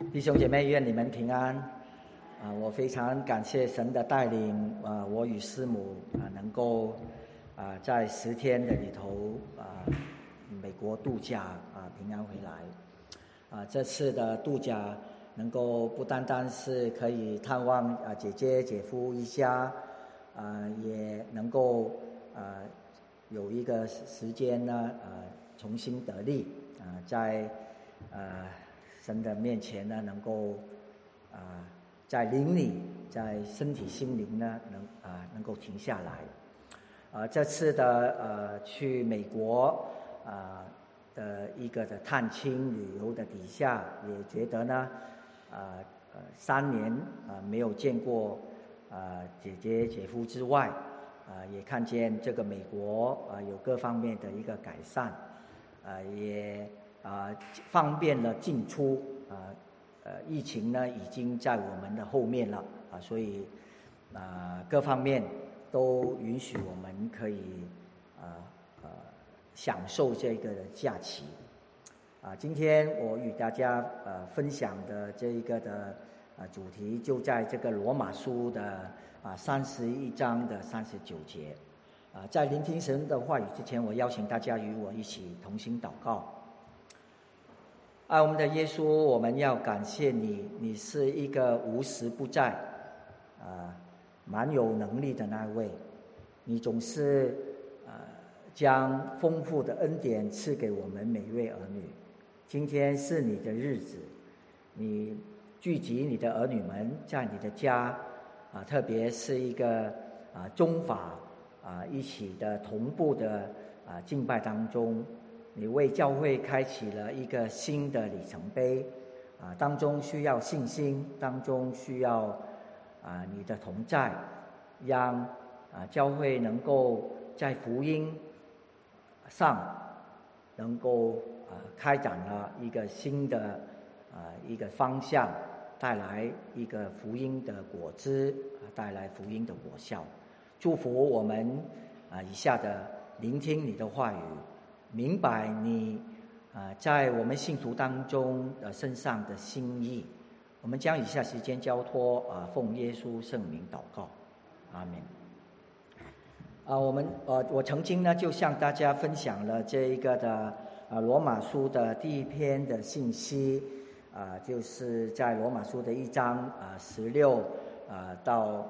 弟兄姐妹，愿你们平安。我非常感谢神的带领，我与师母能够在10天的里头美国度假平安回来。这次的度假能够不单单是可以探望姐姐姐夫一家，也能够有一个时间呢重新得力在神的面前呢，能够在灵里，在身体心灵呢，能够停下来。这次的去美国的一个的探亲旅游的底下，也觉得呢3年没有见过姐姐姐夫之外，也看见这个美国有各方面的一个改善，也方便了进出，疫情呢已经在我们的后面了，所以各方面都允许我们可以享受这个假期。今天我与大家分享的这一个的主题就在这个罗马书的31章的39节。在聆听神的话语之前，我邀请大家与我一起同心祷告。我们的耶稣，我们要感谢你，你是一个无时不在蛮有能力的那位，你总是将丰富的恩典赐给我们每位儿女。今天是你的日子，你聚集你的儿女们在你的家特别是一个中法一起的同步的敬拜当中，你为教会开启了一个新的里程碑当中需要信心，当中需要你的同在，让教会能够在福音上能够开展了一个新的一个方向，带来一个福音的果子，带来福音的果效。祝福我们以下的聆听你的话语，明白你在我们信徒当中身上的心意。我们将以下时间交托奉耶稣圣名祷告，阿门。我曾经呢就向大家分享了这一个的罗马书的第一篇的信息，就是在罗马书的1章16到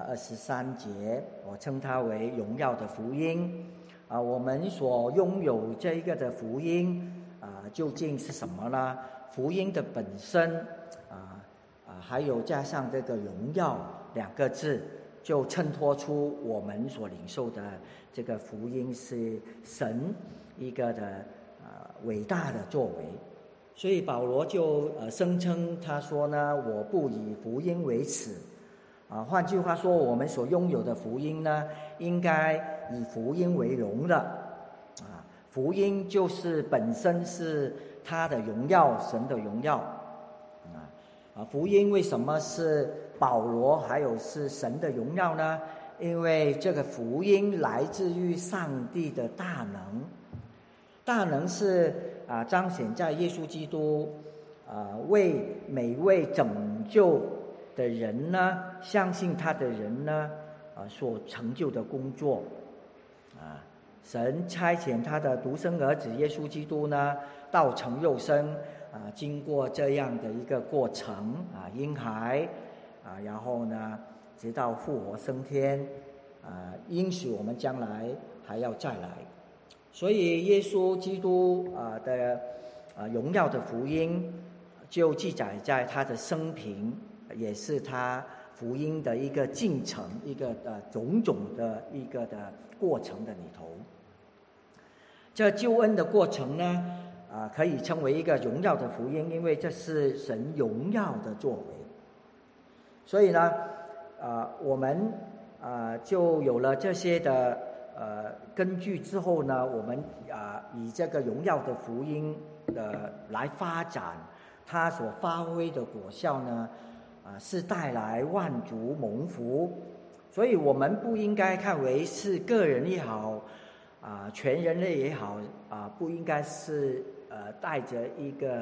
23节，我称它为荣耀的福音。我们所拥有这一个的福音究竟是什么呢？福音的本身还有加上这个荣耀2个字，就衬托出我们所领受的这个福音是神一个的伟大的作为。所以保罗就声称，他说呢，我不以福音为耻。换句话说，我们所拥有的福音呢，应该以福音为荣的。福音就是本身是他的荣耀，神的荣耀。福音为什么是保罗还有是神的荣耀呢？因为这个福音来自于上帝的大能，大能是彰显在耶稣基督为每位拯救的人呢，相信他的人呢所成就的工作。神差遣他的独生儿子耶稣基督呢道成肉身经过这样的一个过程婴孩然后呢直到复活升天应许我们将来还要再来。所以耶稣基督的荣耀的福音就记载在他的生平，也是他福音的一个进程，一个种种的一个的过程的里头。这救恩的过程呢可以称为一个荣耀的福音，因为这是神荣耀的作为。所以呢我们就有了这些的根据之后呢，我们以这个荣耀的福音来发展，它所发挥的果效呢是带来万族蒙福。所以我们不应该看为是个人也好全人类也好不应该是带着一个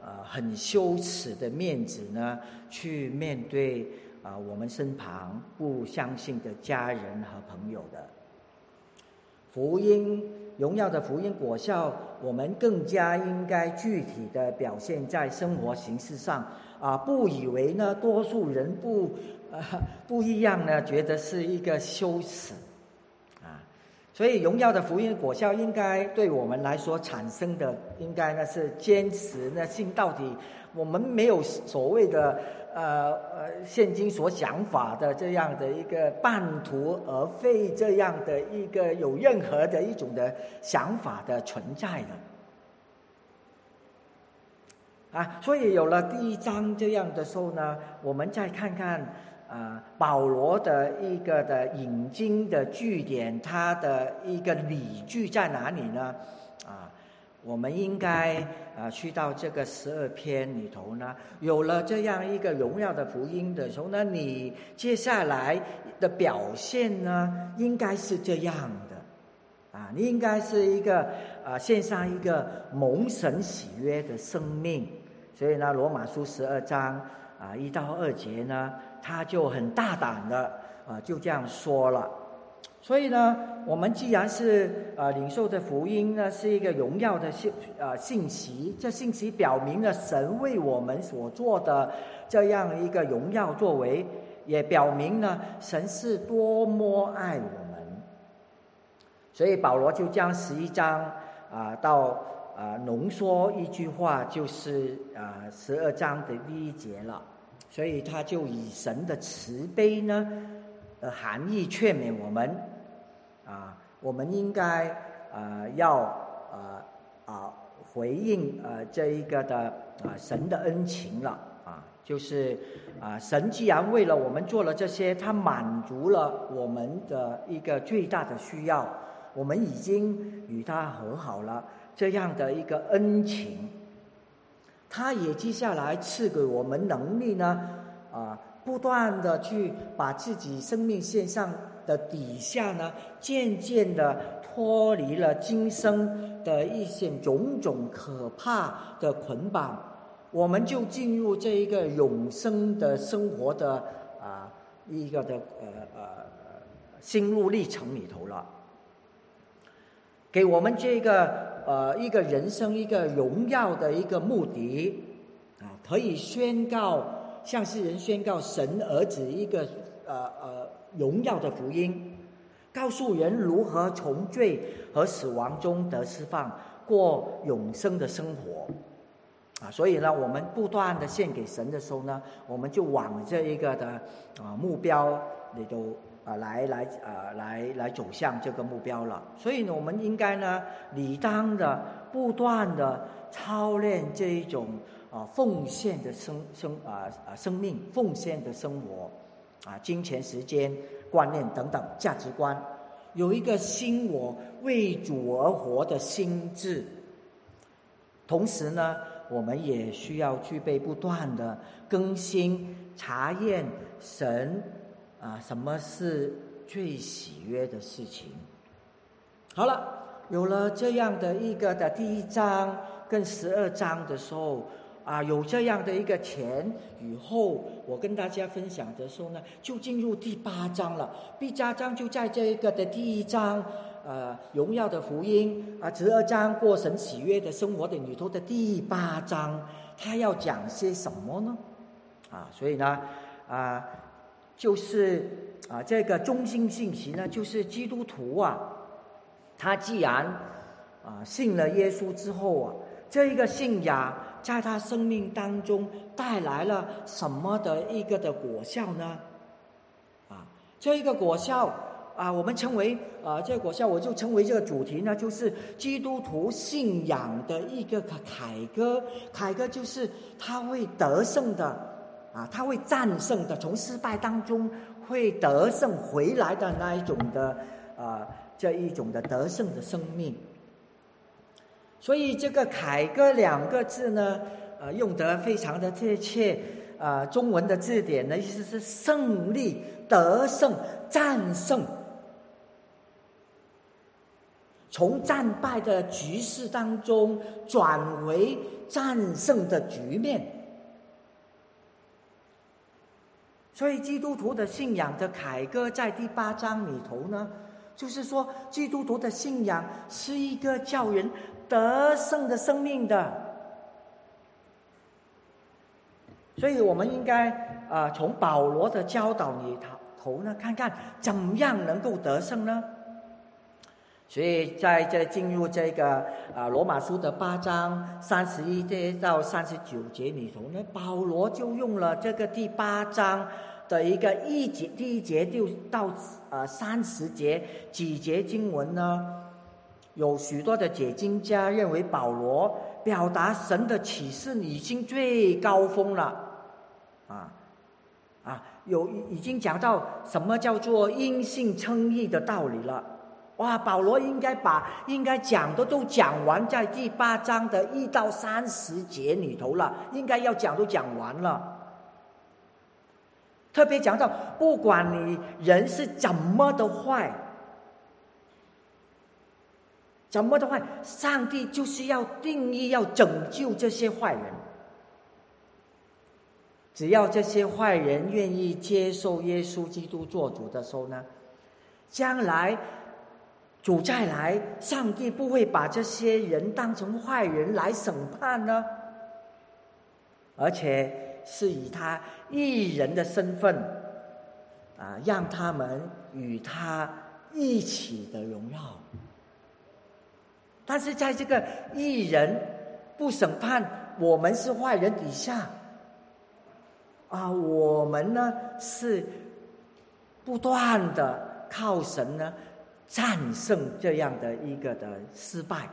很羞耻的面子呢，去面对我们身旁不相信的家人和朋友的。福音荣耀的福音果效，我们更加应该具体的表现在生活形式上不以为呢多数人不一样呢，觉得是一个羞耻所以荣耀的福音果效应该对我们来说产生的，应该呢是坚持呢信到底。我们没有所谓的现今所想法的这样的一个半途而废这样的一个有任何的一种的想法的存在的所以有了第1章这样的时候呢，我们再看看保罗的一个的引经的据点，他的一个理据在哪里呢？我们应该去到这个12篇里头呢，有了这样一个荣耀的福音的时候呢，你接下来的表现呢，应该是这样的你应该是一个献上一个蒙神喜悦的生命。所以呢，罗马书12章1到2节呢，他就很大胆的就这样说了。所以呢，我们既然是领受的福音呢，是一个荣耀的信息，这信息表明了神为我们所做的这样一个荣耀作为，也表明了神是多么爱我们。所以保罗就将11章到浓缩一句话，就是12章的第1节了。所以他就以神的慈悲呢含义劝勉我们我们应该要回应这一个的神的恩情了就是神既然为了我们做了这些，他满足了我们的一个最大的需要，我们已经与他和好了，这样的一个恩情，他也接下来赐给我们能力呢不断的去把自己生命线上的底下呢，渐渐的脱离了今生的一些种种可怕的捆绑，我们就进入这一个永生的生活的一个的心路历程里头了，给我们这个一个人生一个荣耀的一个目的可以宣告，向世人宣告神儿子一个荣耀的福音，告诉人如何从罪和死亡中得释放，过永生的生活所以呢，我们不断的献给神的时候呢，我们就往这一个的目标里头来走向这个目标了。所以呢，我们应该呢理当的不断的操练这一种奉献的生命，奉献的生活金钱、时间、观念等等价值观，有一个新我为主而活的心智。同时呢，我们也需要具备不断的更新、查验神什么是最喜悦的事情。好了，有了这样的一个的第1章跟12章的时候有这样的一个前与后，我跟大家分享的时候呢，就进入第8章了。第8章就在这一个的第1章荣耀的福音12章过神喜悦的生活的里头的第8章，他要讲些什么呢所以呢就是这个中心信息呢，就是基督徒他既然信了耶稣之后这一个信仰在他生命当中带来了什么的一个的果效呢这一个果效我们称为这个果效，我就称为这个主题呢，就是基督徒信仰的一个凯歌。凯歌就是他会得胜的他会战胜的，从失败当中会得胜回来的那一种的这一种的得胜的生命。所以这个凯歌2个字呢用得非常的贴切中文的字典的意思是胜利、得胜、战胜。 从战败的局势当中转为战胜的局面。所以基督徒的信仰的凯歌在第8章里头呢，就是说基督徒的信仰是一个叫人得胜的生命的。所以我们应该从保罗的教导里头呢，看看怎么样能够得胜呢？所以在这进入这个罗马书的8章31节到39节里头呢，保罗就用了这个第8章的一个第一节就到30节几节经文呢，有许多的解经家认为保罗表达神的启示已经最高峰了，已经讲到什么叫做因信称义的道理了。哇，保罗应该讲的都讲完，在第8章的1到30节里头了，应该要讲都讲完了。特别讲到，不管你人是怎么的坏，上帝就是要定义要拯救这些坏人。只要这些坏人愿意接受耶稣基督做主的时候呢，将来主再来，上帝不会把这些人当成坏人来审判呢，而且是以他义人的身份让他们与他一起的荣耀。但是在这个义人不审判我们是坏人底下我们呢是不断的靠神呢战胜这样的一个的失败。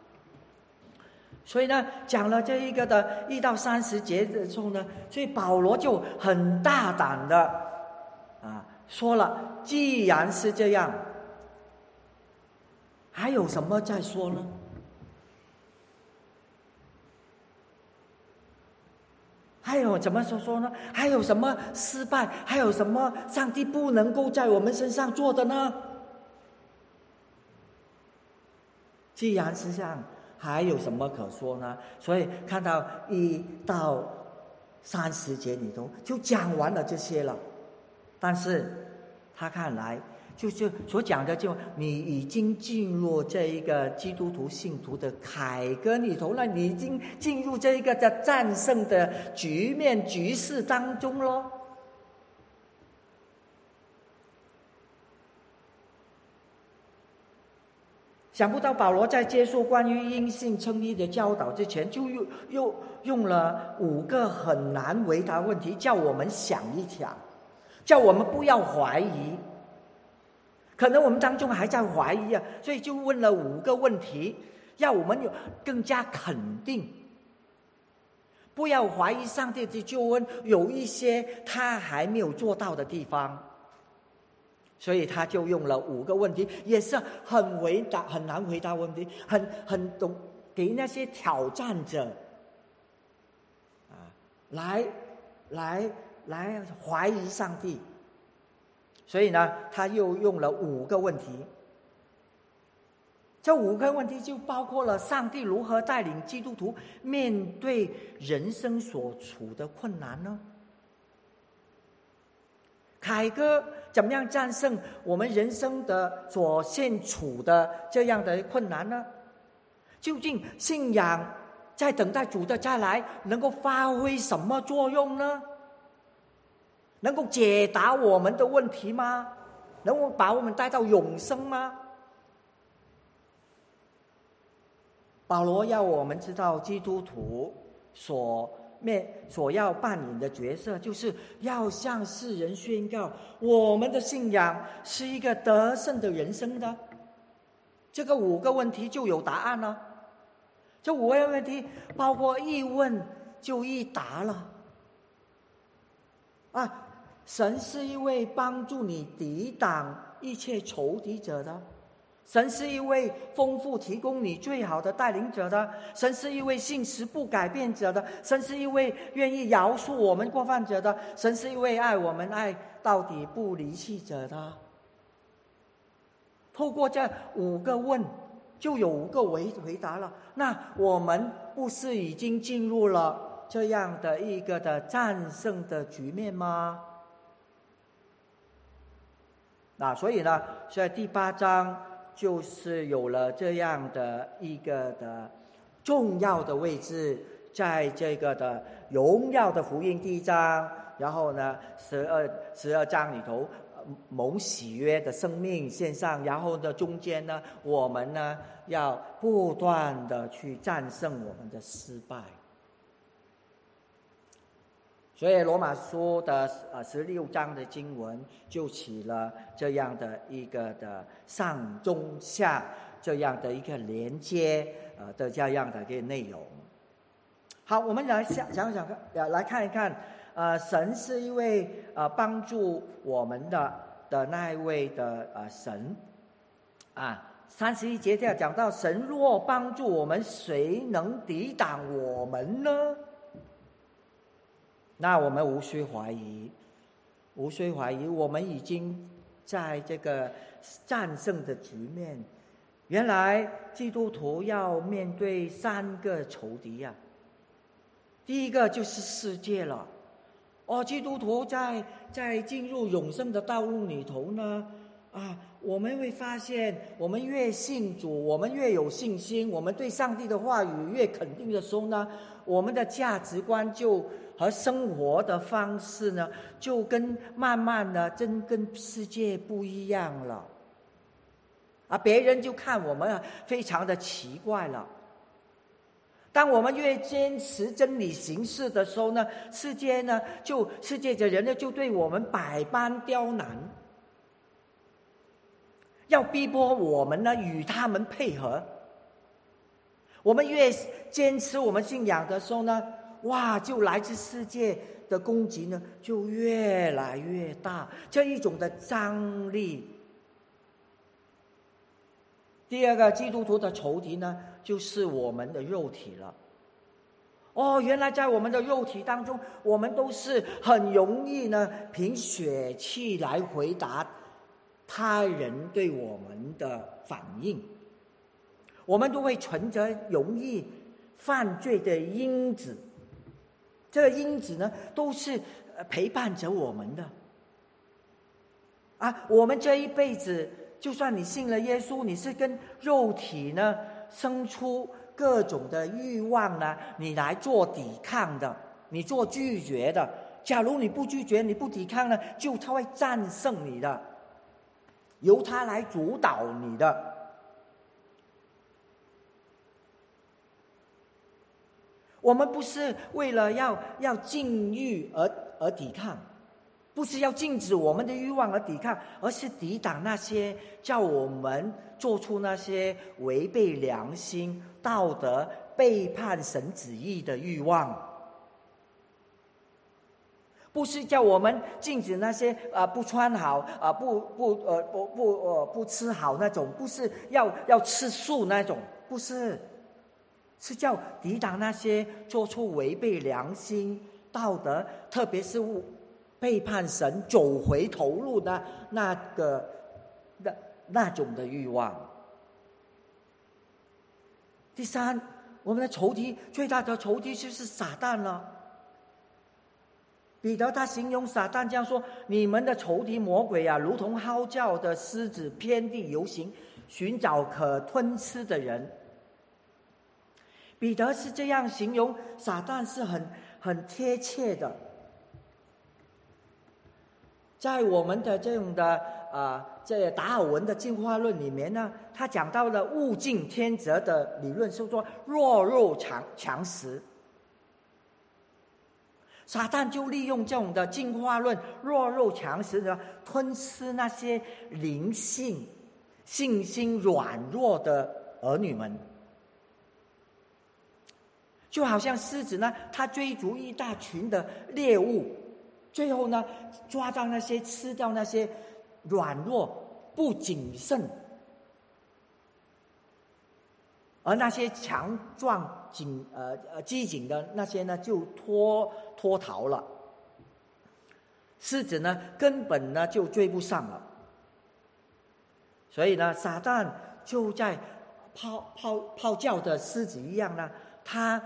所以呢，讲了这一个的1到30节的时候呢，所以保罗就很大胆的说了，既然是这样，还有什么再说呢？还有怎么说呢？还有什么失败？还有什么上帝不能够在我们身上做的呢？既然是这样，还有什么可说呢？所以看到1到30节里头就讲完了这些了。但是他看来就是所讲的，就你已经进入这一个基督徒信徒的凯歌里头了，你已经进入这一个的战胜的局势当中咯。想不到保罗在接受关于因信称义的教导之前，就又用了5个很难回答问题，叫我们想一想，叫我们不要怀疑。可能我们当中还在怀疑所以就问了5个问题，要我们有更加肯定，不要怀疑上帝的救恩有一些他还没有做到的地方。所以他就用了5个问题，也是很难回答问题，很懂给那些挑战者来怀疑上帝。所以呢，他又用了5个问题。这5个问题就包括了上帝如何带领基督徒面对人生所处的困难呢？凯歌怎么样战胜我们人生的所现处的这样的困难呢？究竟信仰在等待主的再来能够发挥什么作用呢？能够解答我们的问题吗？能够把我们带到永生吗？保罗要我们知道，基督徒所要扮演的角色，就是要向世人宣告我们的信仰是一个得胜的人生的。这个5个问题就有答案了。这5个问题包括一问就一答了。神是一位帮助你抵挡一切仇敌者的，神是一位丰富提供你最好的带领者的，神是一位信实不改变者的，神是一位愿意饶恕我们过犯者的，神是一位爱我们爱到底不离弃者的。透过这5个问， 就有5个回答了。那我们不是已经进入了这样的一个的战胜的局面吗？所以呢，在第8章就是有了这样的一个的重要的位置，在这个的荣耀的福音第1章，然后呢12章里头蒙喜悦的生命线上，然后呢中间呢我们呢要不断的去战胜我们的失败。所以罗马书的16章的经文就起了这样的一个的上中下这样的一个连接的这样的一个内容。好，我们来想来看一看，神是一位帮助我们的那一位的神31节讲到，神若帮助我们，谁能抵挡我们呢？那我们无需怀疑，我们已经在这个战胜的局面。原来基督徒要面对3个仇敌第一个就是世界了。基督徒在进入永生的道路里头呢，我们会发现，我们越信主，我们越有信心，我们对上帝的话语越肯定的时候呢，我们的价值观就和生活的方式呢，就慢慢的跟世界不一样了。别人就看我们非常的奇怪了。当我们越坚持真理行事的时候呢，世界的人呢就对我们百般刁难，要逼迫我们呢与他们配合。我们越坚持我们信仰的时候呢，就来自世界的攻击呢就越来越大，这一种的张力。第二个基督徒的仇敌呢，就是我们的肉体了。原来在我们的肉体当中，我们都是很容易呢凭血气来回答他人对我们的反应，我们都会存着容易犯罪的因子。这个因子呢，都是陪伴着我们的。我们这一辈子，就算你信了耶稣，你是跟肉体呢生出各种的欲望呢，你来做抵抗的，你做拒绝的。假如你不拒绝，你不抵抗呢，他会战胜你的，由他来主导你的。我们不是为了要禁欲而抵抗，不是要禁止我们的欲望而抵抗，而是抵挡那些叫我们做出那些违背良心、道德、背叛神旨意的欲望。不是叫我们禁止那些不穿好不吃好那种，不是要吃素那种，不是。是叫抵挡那些做出违背良心、道德，特别是背叛神、走回头路的那种的欲望。第三，我们的仇敌最大的仇敌就是撒旦了。彼得他形容撒旦这样说：你们的仇敌魔鬼如同嚎叫的狮子，遍地游行，寻找可吞吃的人。彼得是这样形容撒旦，是很贴切的。在我们的这种的这达尔文的进化论里面呢，他讲到了物竞天择的理论，是说弱肉强食。撒旦就利用这种的进化论，弱肉强食的吞吃那些灵性、信心软弱的儿女们。就好像狮子呢，它追逐一大群的猎物，最后呢抓到那些，吃掉那些软弱不谨慎，而那些强壮机警的那些呢就脱逃了。狮子呢根本呢就追不上了。所以呢，撒旦就在泡教的狮子一样呢，他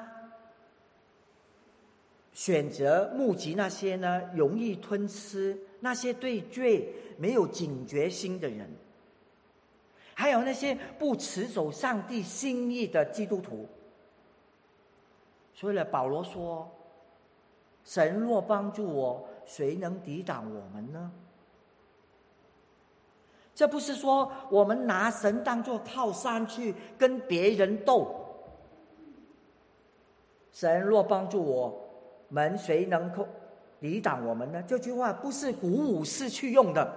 选择募集那些呢容易吞吃、那些对罪没有警觉心的人，还有那些不持守上帝心意的基督徒。所以呢，保罗说：“神若帮助我，谁能抵挡我们呢？”这不是说我们拿神当作靠山去跟别人斗。神若帮助我们，谁能够抵挡我们呢？这句话不是鼓舞式去用的。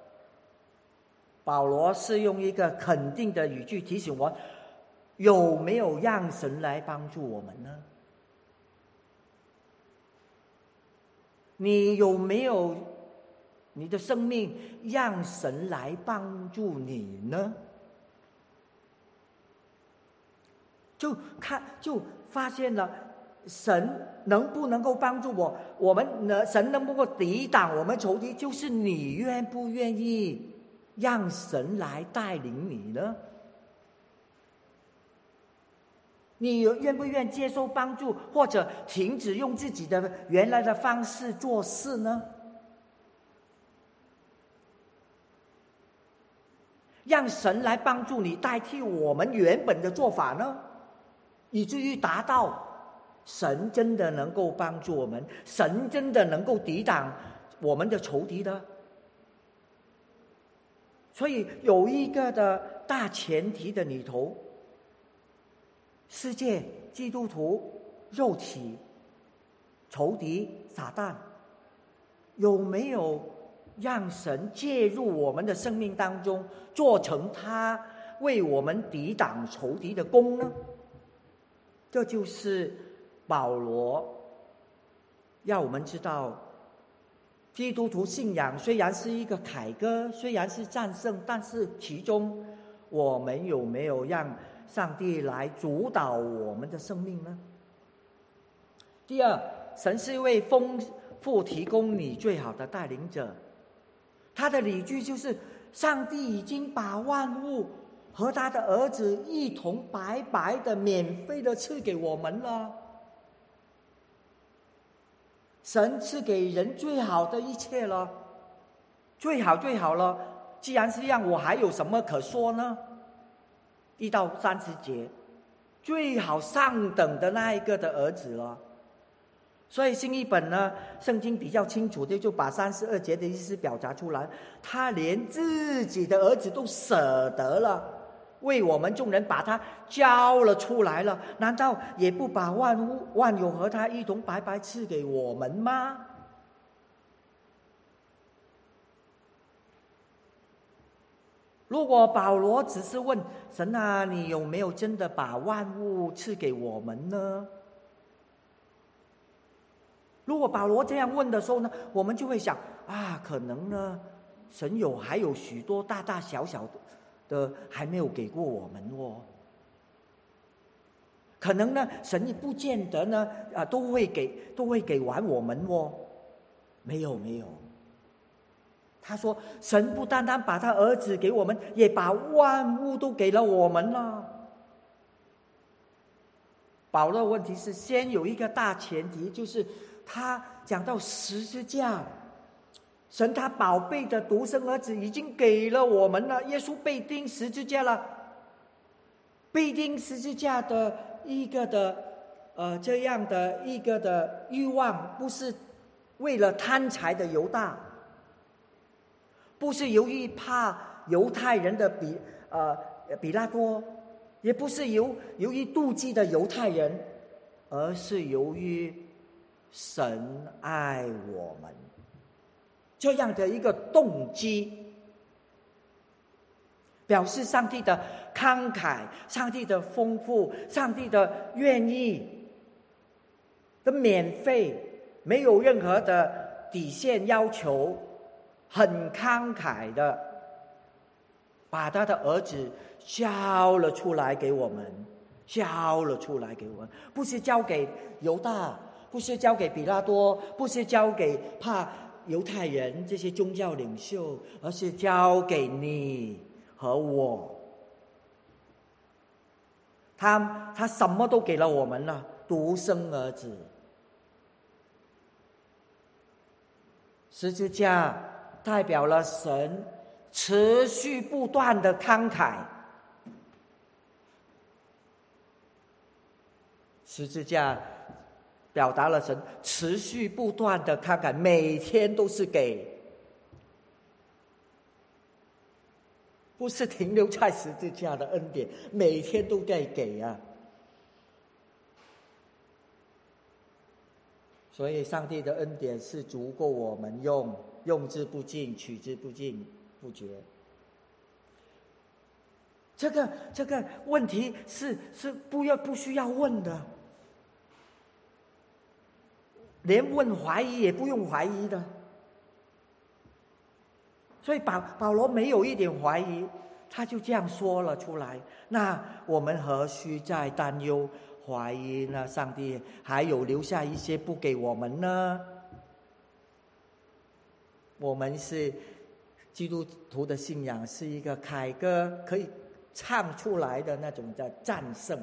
保罗是用一个肯定的语句提醒我，有没有让神来帮助我们呢？你有没有你的生命让神来帮助你呢？就发现了神能不能够帮助我们呢？神能不能够抵挡我们仇敌，就是你愿不愿意让神来带领你呢？你愿不愿接受帮助，或者停止用自己的原来的方式做事呢？让神来帮助你，代替我们原本的做法呢？以至于达到神真的能够帮助我们，神真的能够抵挡我们的仇敌的。所以有一个的大前提的里头，世界、基督徒、肉体、仇敌、撒旦，有没有让神介入我们的生命当中，做成他为我们抵挡仇敌的功呢？这就是保罗要我们知道，基督徒信仰虽然是一个凯歌，虽然是战胜，但是其中我们有没有让上帝来主导我们的生命呢？第二，神是一位丰富提供你最好的带领者。他的理据就是，上帝已经把万物和他的儿子一同白白的免费的赐给我们了。神赐给人最好的一切了，最好了。既然是这样，我还有什么可说呢？1到30节，最好上等的那一个的儿子了。所以新译本呢，圣经比较清楚的就把32节的意思表达出来，他连自己的儿子都舍得了，为我们众人把他交了出来了，难道也不把万有和他一同白白赐给我们吗？如果保罗只是问神啊，你有没有真的把万物赐给我们呢？如果保罗这样问的时候呢，我们就会想啊，可能呢，神还有许多大大小小的还没有给过我们哦。可能呢，神也不见得呢都会给完我们哦。没有。他说，神不单单把他儿子给我们，也把万物都给了我们了。保罗的问题是，先有一个大前提，就是他讲到十字架，神他宝贝的独生儿子已经给了我们了，耶稣被钉十字架了。被钉十字架的一个的这样的一个的欲望，不是为了贪财的犹大，不是由于怕犹太人的比拉多，也不是由于妒忌的犹太人，而是由于神爱我们这样的一个动机，表示上帝的慷慨，上帝的丰富，上帝的愿意的免费，没有任何的底线要求，很慷慨的把他的儿子交了出来给我们，不是交给犹大，不是交给比拉多，不是交给怕犹太人这些宗教领袖，而是交给你和我。 他什么都给了我们了，独生儿子。十字架代表了神持续不断的慷慨，十字架表达了神持续不断的慷慨，每天都是给，不是停留在十字架的恩典，每天都在给啊。所以上帝的恩典是足够我们用之不尽，取之不尽不绝。这个问题是不需要问的，连问怀疑也不用怀疑的。所以保罗没有一点怀疑，他就这样说了出来。那我们何须再担忧怀疑呢？上帝还有留下一些不给我们呢？我们是基督徒的信仰，是一个凯歌，可以唱出来的那种的战胜。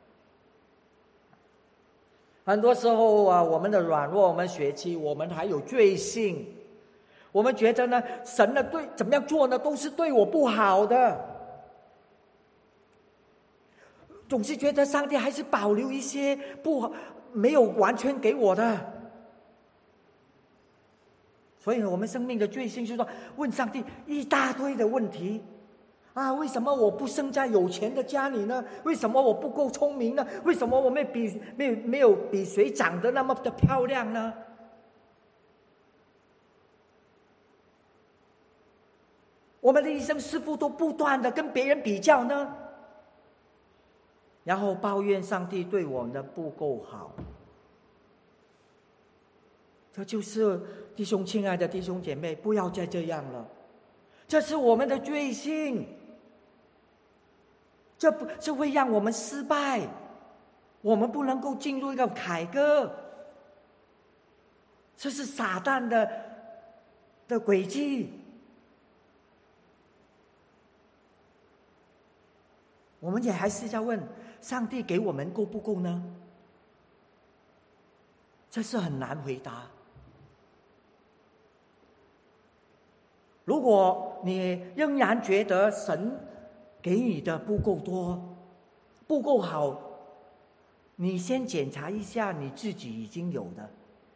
很多时候啊，我们的软弱，我们血气，我们还有罪性，我们觉得呢，神的对怎么样做呢，都是对我不好的。总是觉得上帝还是保留一些没有完全给我的，所以我们生命的罪性就是说，问上帝一大堆的问题啊！为什么我不生在有钱的家里呢？为什么我不够聪明呢？为什么我没有比谁长得那么的漂亮呢？我们的一生是否都不断的跟别人比较呢？然后抱怨上帝对我们的不够好。这就是弟兄，亲爱的弟兄姐妹，不要再这样了，这是我们的罪性，这会让我们失败，我们不能够进入一个凯歌，这是撒旦的诡计。我们也还是在问上帝给我们够不够呢？这是很难回答。如果你仍然觉得神给你的不够多，不够好，你先检查一下你自己已经有的。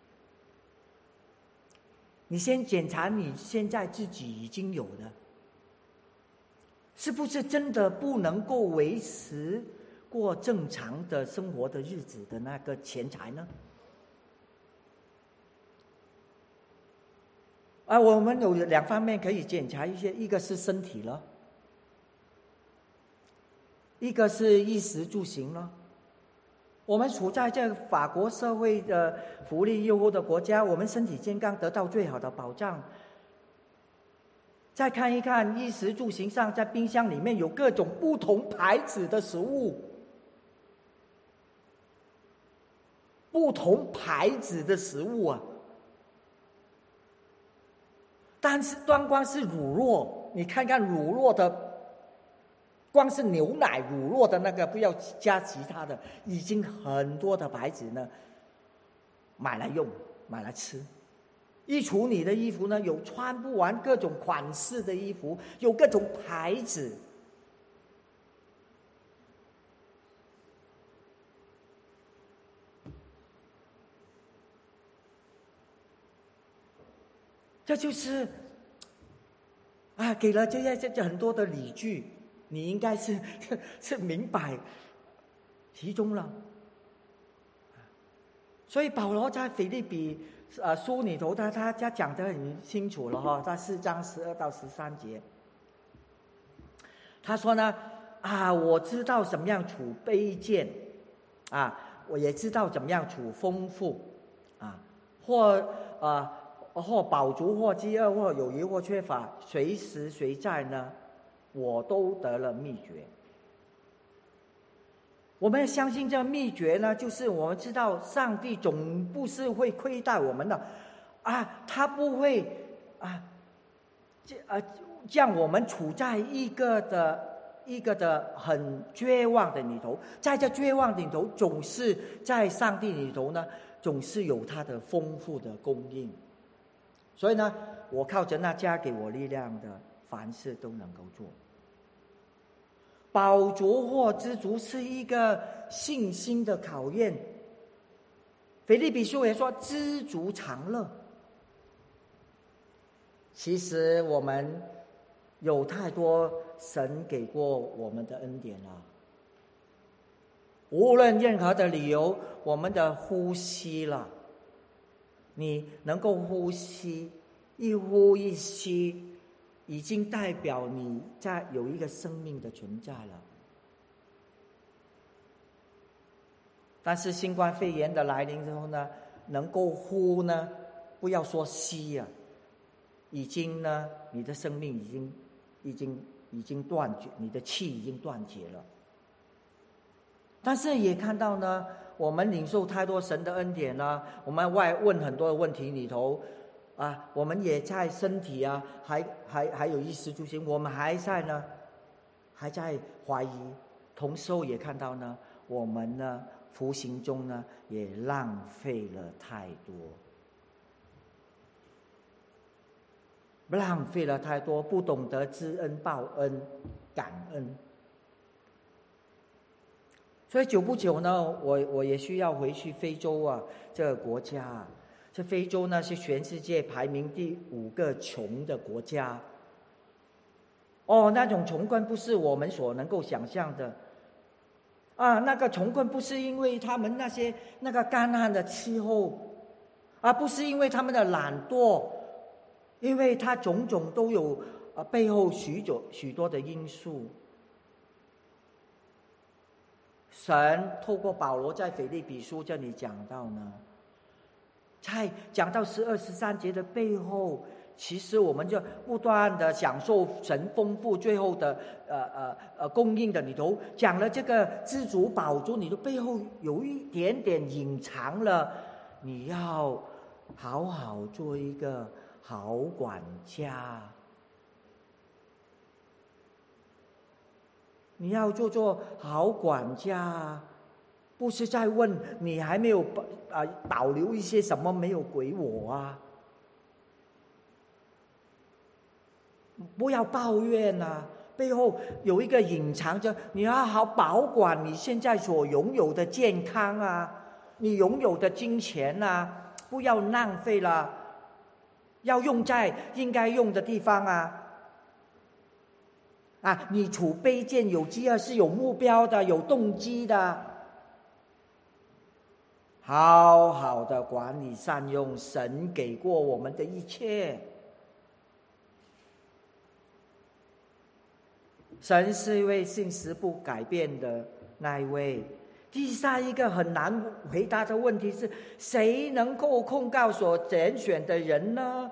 你先检查你现在自己已经有的，是不是真的不能够维持过正常的生活的日子的那个钱财呢？我们有两方面可以检查一些，一个是身体了，一个是衣食住行了。我们处在这个法国社会的福利优厚的国家，我们身体健康得到最好的保障。再看一看衣食住行上，在冰箱里面有各种不同牌子的食物，不同牌子的食物啊。但是光是乳酪，你看看乳酪的，光是牛奶乳酪的那个，不要加其他的，已经很多的牌子呢，买来用，买来吃。衣橱里的衣服呢，有穿不完各种款式的衣服，有各种牌子。这就是给了这很多的理据，你应该是明白其中了。所以保罗在腓立比书里头，他讲得很清楚了哈，在4章12到13节，他说呢我知道怎么样处卑贱我也知道怎么样处丰富或饱足，或饥饿，或有余，或缺乏，随时随在呢，我都得了秘诀。我们相信这个秘诀呢，就是我们知道上帝总不是会亏待我们的他不会让我们处在一个的一个的很绝望的里头，在这绝望里头，总是在上帝里头呢，总是有他的丰富的供应。所以呢，我靠着那加给我力量的，凡事都能够做。饱足或知足是一个信心的考验。腓立比书也说知足常乐。其实我们有太多神给过我们的恩典了，无论任何的理由，我们的呼吸了，你能够呼吸，一呼一吸，已经代表你在有一个生命的存在了。但是新冠肺炎的来临之后呢，能够呼呢，不要说吸啊，已经呢，你的生命已经断绝，你的气已经断绝了。但是也看到呢，我们领受太多神的恩典了，我们问很多的问题里头啊，我们也在身体啊，还有一时诸行，我们还在怀疑。同时也看到呢，我们呢服行中呢也浪费了太多。浪费了太多，不懂得知恩报恩、感恩。所以久不久呢，我也需要回去非洲啊，这个国家啊。这非洲呢是全世界排名第5个穷的国家。哦，那种穷困不是我们所能够想象的。啊，那个穷困不是因为他们那个干旱的气候，而不是因为他们的懒惰。因为它种种都有背后许多的因素。神透过保罗在腓立比书这里讲到呢，在讲到12、13节的背后，其实我们就不断的享受神丰富最后的供应的里头，讲了这个知足饱足里头背后有一点点隐藏了，你要好好做一个好管家，你要做好管家，不是在问你还没有保留一些什么没有给我啊？不要抱怨啊，背后有一个隐藏着，你要好保管你现在所拥有的健康啊，你拥有的金钱啊，不要浪费了。要用在应该用的地方啊！你储备建有计划是有目标的，有动机的，好好的管理善用神给过我们的一切。神是一位信实不改变的那一位。第三一个很难回答的问题是，谁能够控告所拣选的人呢？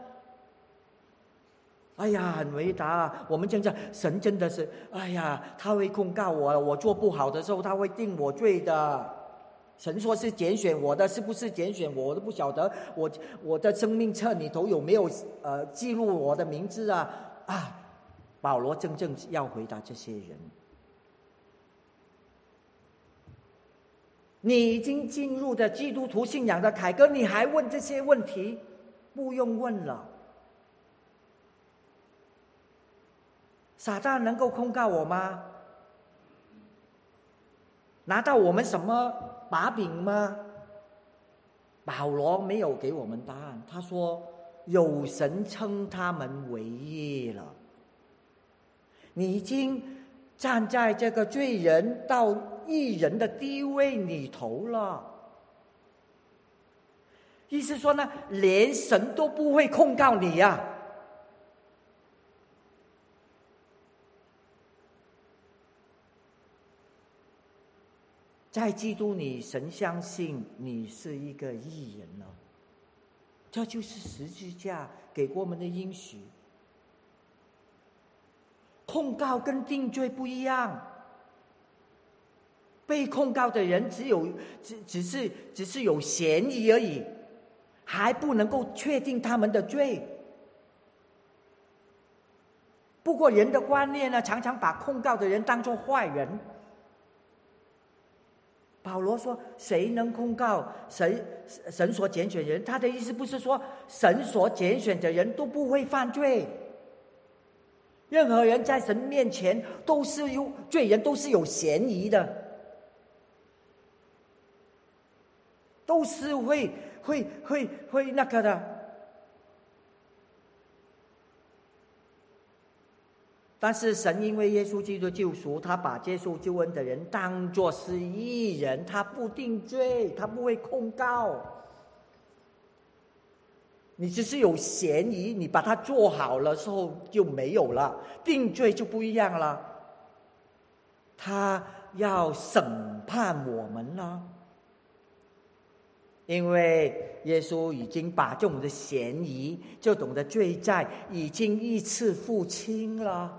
哎呀，很伟大！我们现在神真的是，哎呀，他会控告我做不好的时候，他会定我罪的。神说是拣选我的，是不是拣选我都不晓得。我的生命册里头有没有记录我的名字啊？保罗正要回答这些人。你已经进入的基督徒信仰的凯歌，你还问这些问题？不用问了。撒旦能够控告我吗？拿到我们什么把柄吗？保罗没有给我们答案，他说有神称他们为义了。你已经站在这个罪人到义人的地位里头了。意思说呢，连神都不会控告你呀。在基督里，神相信你是一个义人了，这就是十字架给过我们的应许。控告跟定罪不一样，被控告的人只是有嫌疑而已，还不能够确定他们的罪。 不过人的观念呢，常常把控告的人当作坏人。保罗说：“谁能控告神所拣选的人？”他的意思不是说神所拣选的人都不会犯罪。任何人在神面前都是罪人，都是有嫌疑的，都是会那个的。但是神因为耶稣基督的救赎，他把接受救恩的人当作是义人，他不定罪，他不会控告。你只是有嫌疑，你把它做好了之后就没有了，定罪就不一样了。他要审判我们了，因为耶稣已经把这种的嫌疑、这种的罪债已经一次付清了。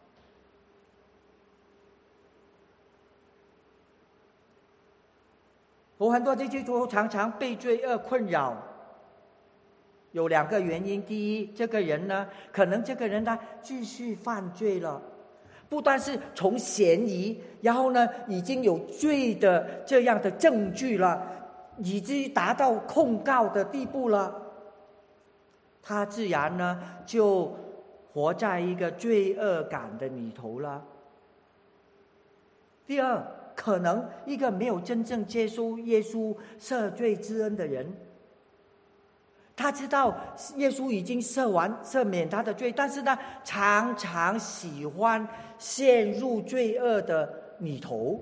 很多基督徒常常被罪恶困扰，有2个原因。第一，这个人呢，可能这个人他继续犯罪了，不但是从嫌疑，然后呢已经有罪的这样的证据了，以至于达到控告的地步了，他自然呢就活在一个罪恶感的里头了。第二，可能一个没有真正接受耶稣赦罪之恩的人，他知道耶稣已经赦免他的罪，但是呢常常喜欢陷入罪恶的里头。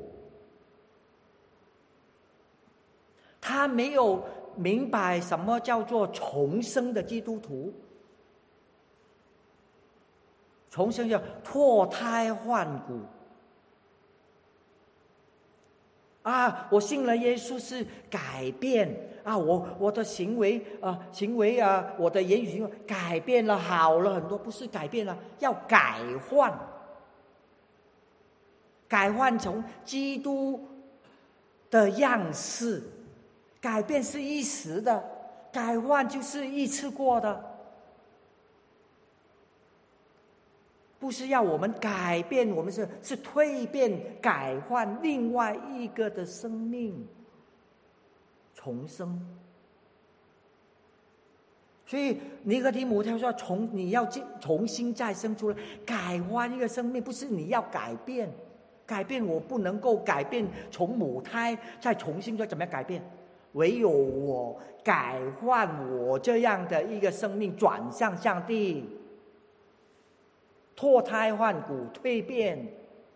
他没有明白什么叫做重生的基督徒。重生叫脱胎换骨啊！我信了耶稣是改变啊，我的行为啊，我的言语行为改变了，好了很多，不是改变了，要改换。改换从基督的样式，改变是一时的，改换就是一次过的。不是要我们改变，我们是蜕变、改换另外一个的生命，重生。所以尼哥底母他说你要重新再生出来，改换一个生命，不是你要改变。改变我不能够改变，从母胎再重新再怎么样改变？唯有我改换我这样的一个生命，转向上帝。脱胎换骨，蜕变。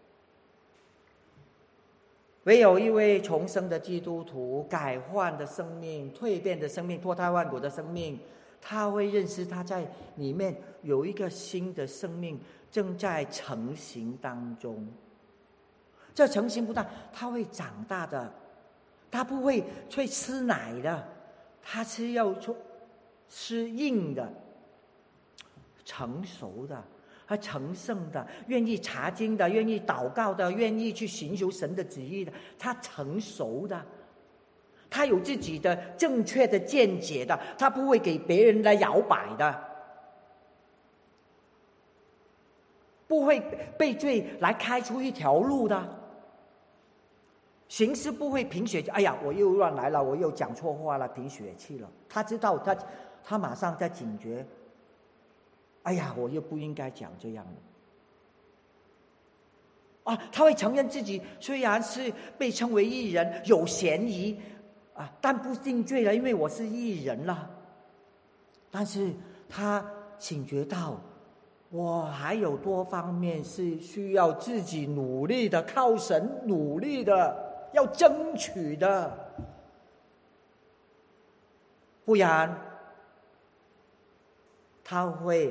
唯有一位重生的基督徒，改换的生命、蜕变的生命、脱胎换骨的生命，他会认识他在里面有一个新的生命正在成型当中。这成型不但他会长大的，他不会去吃奶的，他是要吃硬的、成熟的。他成圣的，愿意查经的，愿意祷告的，愿意去寻求神的旨意的，他成熟的，他有自己的正确的见解的，他不会给别人来摇摆的，不会被罪来开出一条路的，行事不会凭血气。哎呀，我又乱来了，我又讲错话了，凭血气了。他知道他马上在警觉。哎呀，我又不应该讲这样的啊！他会承认自己虽然是被称为义人，有嫌疑啊，但不定罪了，因为我是义人了。但是他醒觉到，我还有多方面是需要自己努力的，靠神努力的，要争取的，不然他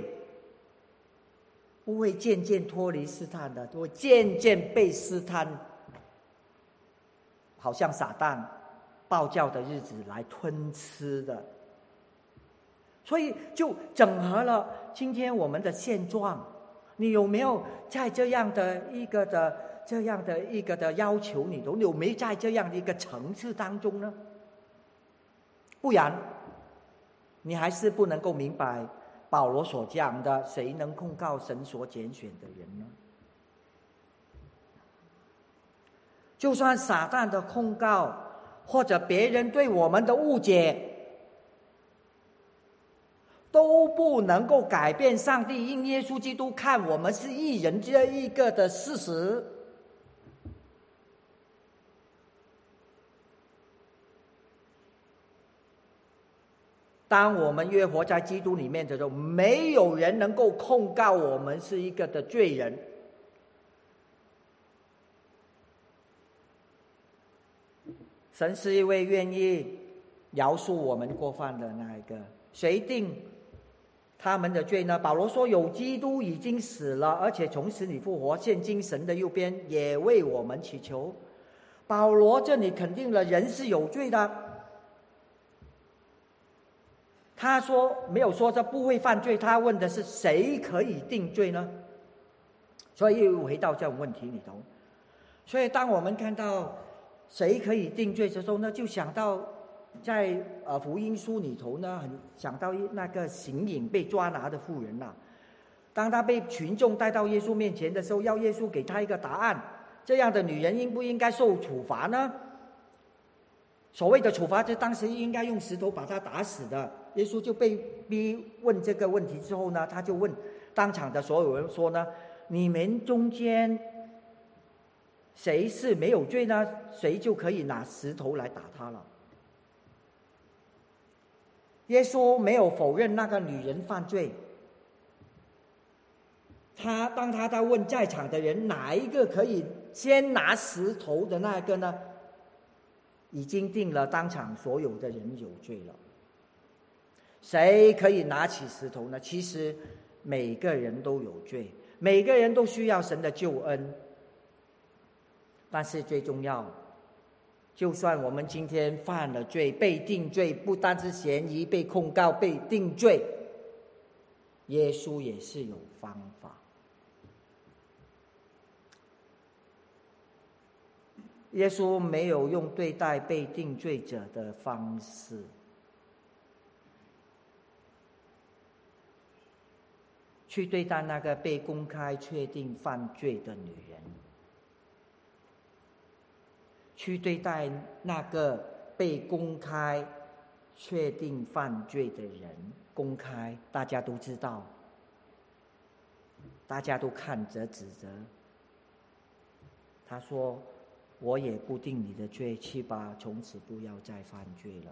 不会渐渐脱离试探的，都会渐渐被试探，好像撒旦暴教的日子来吞吃的。所以就整合了今天我们的现状。你有没有在这样的一个的要求里头，你有没有在这样的一个层次当中呢？不然你还是不能够明白保罗所讲的，谁能控告神所拣选的人呢？就算撒旦的控告，或者别人对我们的误解，都不能够改变上帝因耶稣基督看我们是义人这一个的事实。当我们越活在基督里面的时候，没有人能够控告我们是一个的罪人。神是一位愿意饶恕我们过犯的那一个。谁定他们的罪呢？保罗说，有基督已经死了，而且从死里复活，现今神的右边，也为我们祈求。保罗这里肯定了人是有罪的。他说没有说这不会犯罪，他问的是谁可以定罪呢？所以又回到这种问题里头。所以当我们看到谁可以定罪的时候呢，就想到在福音书里头呢，想到那个行淫被抓拿的妇人当他被群众带到耶稣面前的时候，要耶稣给他一个答案，这样的女人应不应该受处罚呢？所谓的处罚，就当时应该用石头把他打死的。耶稣就被逼问这个问题之后呢，他就问当场的所有人说呢，你们中间谁是没有罪呢？谁就可以拿石头来打他了。耶稣没有否认那个女人犯罪，当他在问在场的人哪一个可以先拿石头的那一个呢，已经定了当场所有的人有罪了。谁可以拿起石头呢？其实每个人都有罪，每个人都需要神的救恩。但是最重要，就算我们今天犯了罪，被定罪，不单是嫌疑，被控告，被定罪，耶稣也是有方法。耶稣没有用对待被定罪者的方式，去对待那个被公开确定犯罪的女人，去对待那个被公开确定犯罪的人。公开，大家都知道，大家都看着指责。他说，我也不定你的罪，去吧，从此不要再犯罪了。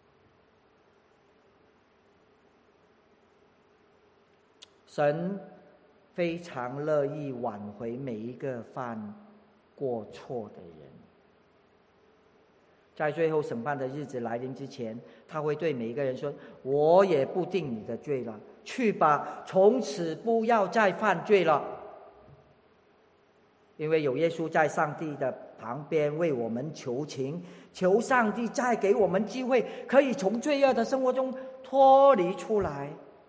神非常乐意挽回每一个犯过错的人。在最后审判的日子来临之前，他会对每一个人说，我也不定你的罪了，去吧，从此不要再犯罪了。因为有耶稣在上帝的旁边为我们求情，求上帝再给我们机会，可以从罪恶的生活中脱离出来。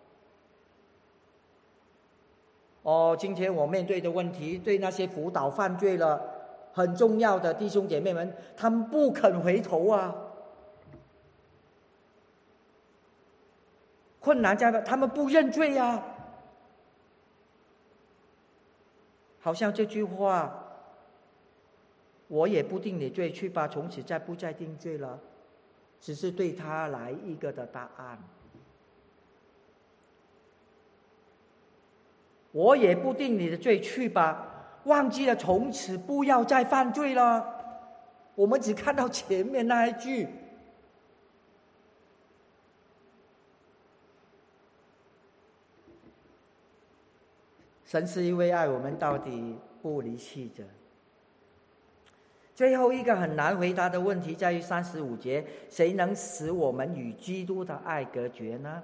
今天我面对的问题，对那些辅导犯罪了很重要的弟兄姐妹们，他们不肯回头困难在他们不认罪好像这句话，我也不定你罪，去吧，从此不再定罪了，只是对他来一个的答案。我也不定你的罪，去吧，忘记了从此不要再犯罪了。我们只看到前面那一句。神是一位爱我们到底不离弃者。最后一个很难回答的问题在于35节，谁能使我们与基督的爱隔绝呢？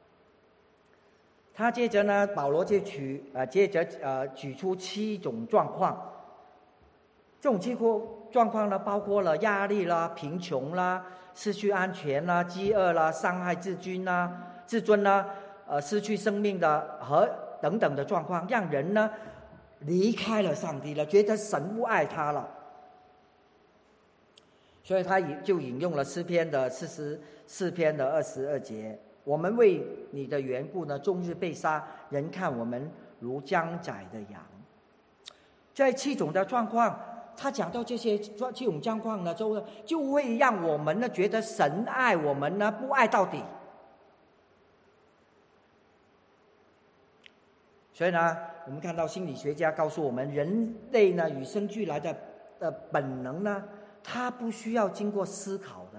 他接着呢，保罗就举出7种状况。这种状况呢，包括了压力啦、贫穷啦、失去安全啦、饥饿啦、伤害自尊啦、失去生命的和等等的状况，让人呢离开了上帝了，觉得神不爱他了。所以他就引用了诗篇的44篇的22节， 我们为你的缘故呢，终日被杀，人看我们如将宰的羊。在7种的状况，他讲到这种状况呢，就会让我们呢觉得神爱我们呢，不爱到底。所以呢，我们看到心理学家告诉我们，人类呢与生俱来的本能呢，他不需要经过思考的，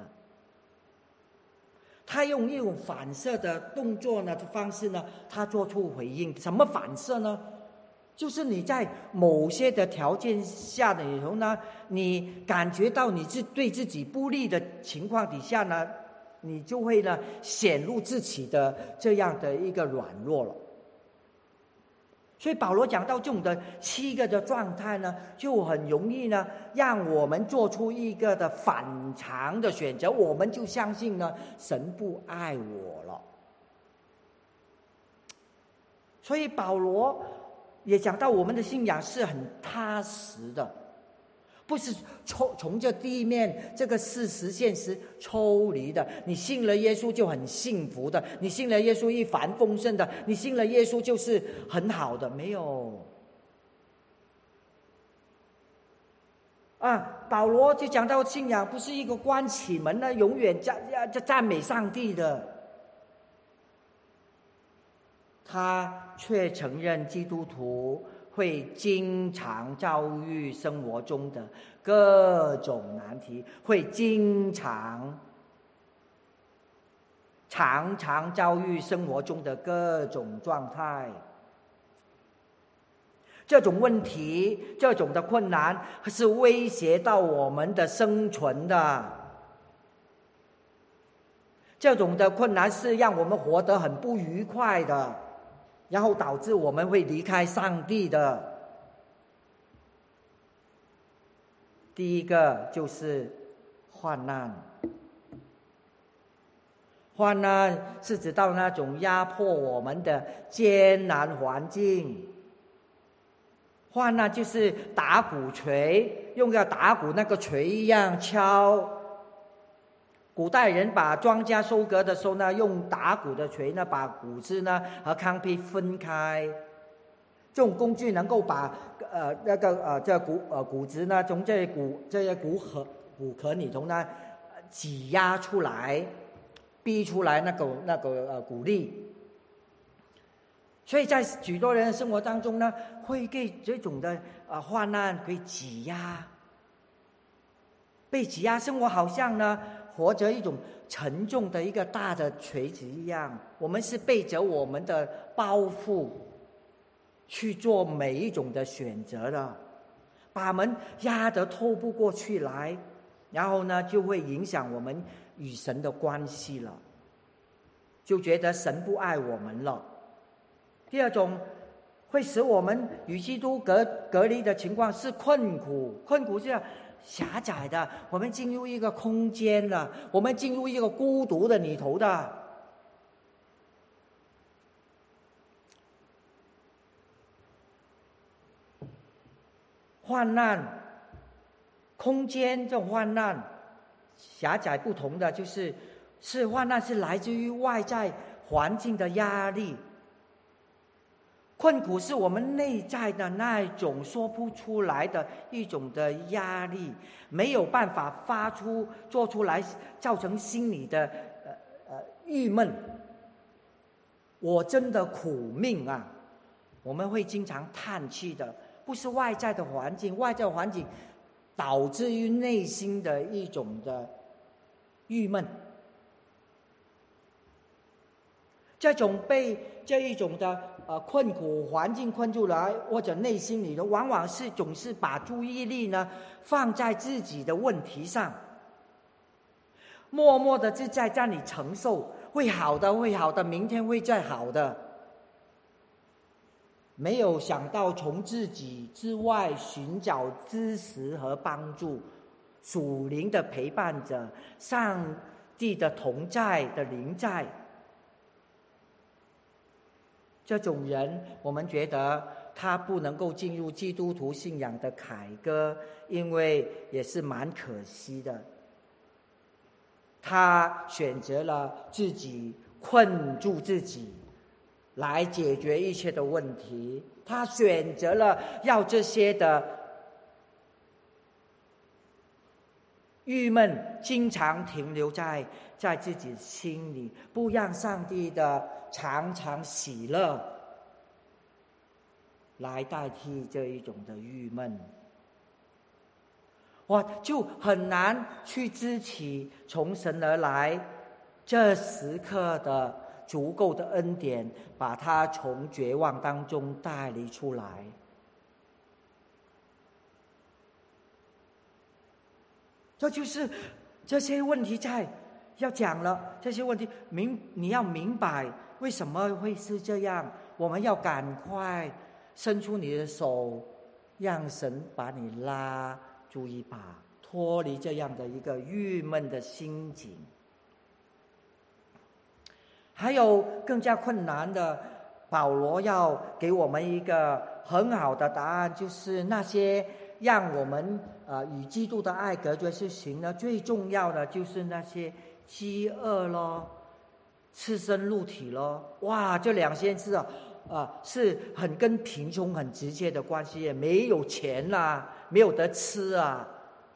他用一种反射的动作呢的方式呢，他做出回应。什么反射呢？就是你在某些的条件下的里头呢，你感觉到你是对自己不利的情况底下呢，你就会呢显露自己的这样的一个软弱了。所以保罗讲到这种的7个的状态呢，就很容易呢让我们做出一个的反常的选择，我们就相信呢神不爱我了。所以保罗也讲到，我们的信仰是很踏实的，不是从这地面这个事实现实抽离的。你信了耶稣就很幸福的，你信了耶稣一帆风顺的，你信了耶稣就是很好的，没有。保罗就讲到，信仰不是一个关起门呢，永远赞美上帝的。他却承认基督徒会经常遭遇生活中的各种难题，会常常遭遇生活中的各种状态。这种问题，这种的困难是威胁到我们的生存的。这种的困难是让我们活得很不愉快的，然后导致我们会离开上帝的。第一个就是患难。患难是指到那种压迫我们的艰难环境。患难就是打鼓槌，用个打鼓那个锤一样敲。古代人把庄稼收割的时候呢，用打鼓的锤呢，把谷子呢和糠皮分开。这种工具能够把谷子呢从这些谷壳里头呢挤压出来，逼出来那个谷粒。所以在许多人的生活当中呢，会给这种的患难给挤压，被挤压，生活好像呢活着一种沉重的一个大的锤子一样，我们是背着我们的包袱去做每一种的选择的，把我们压得透不过去来，然后呢就会影响我们与神的关系了，就觉得神不爱我们了。第二种会使我们与基督隔离的情况是困苦。困苦是狭窄的，我们进入一个空间了，我们进入一个孤独的里头的。患难空间，这种患难狭窄不同的就是患难是来自于外在环境的压力，困苦是我们内在的那一种说不出来的一种的压力，没有办法做出来，造成心里的郁闷。我真的苦命啊！我们会经常叹气的，不是外在的环境，外在环境导致于内心的一种的郁闷。这一种的困苦环境困住来，或者内心里的，往往是总是把注意力呢放在自己的问题上，默默的就在这里承受，会好的，会好的，明天会再好的，没有想到从自己之外寻找支持和帮助，属灵的陪伴者，上帝的同在的临在。这种人，我们觉得他不能够进入基督徒信仰的凯歌，因为也是蛮可惜的。他选择了自己困住自己来解决一切的问题，他选择了要这些的郁闷经常停留在自己心里，不让上帝的常常喜乐来代替这一种的郁闷。我就很难去支起从神而来这时刻的足够的恩典，把他从绝望当中带离出来。这就是这些问题在要讲了，这些问题你要明白为什么会是这样，我们要赶快伸出你的手，让神把你拉住一把，脱离这样的一个郁闷的心境。还有更加困难的，保罗要给我们一个很好的答案，就是那些让我们与基督的爱隔绝事情呢，最重要的就是那些饥饿咯，赤身露体咯。哇，这两件事是很跟贫穷很直接的关系，没有钱啊，没有得吃啊。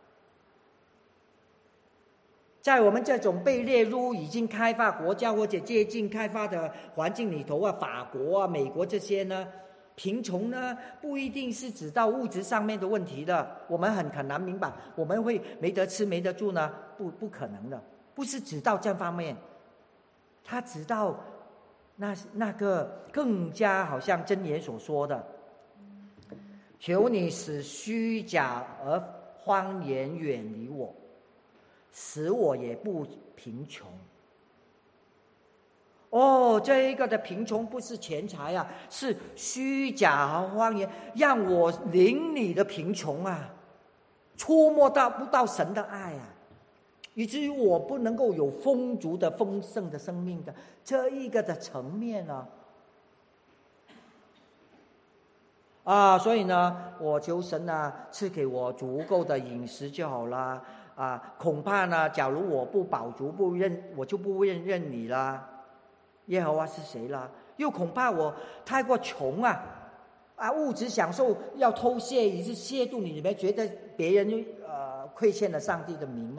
在我们这种被列入已经开发国家或者接近开发的环境里头法国美国这些呢，贫穷呢不一定是指到物质上面的问题的，我们很难明白我们会没得吃没得住呢，不可能的，不是指到这方面，他指到那个更加好像箴言所说的，求你使虚假而谎言远离我，使我也不贫穷。这一个的贫穷不是钱财啊，是虚假和谎言，让我邻里的贫穷啊，触摸不到神的爱啊，以至于我不能够有丰足的丰盛的生命的这一个的层面所以呢，我求神赐给我足够的饮食就好了恐怕呢，假如我不饱足我就不认你啦。耶和华是谁啦？又恐怕我太过穷物质享受要偷窃，以致亵渎你们，觉得别人亏欠了上帝的名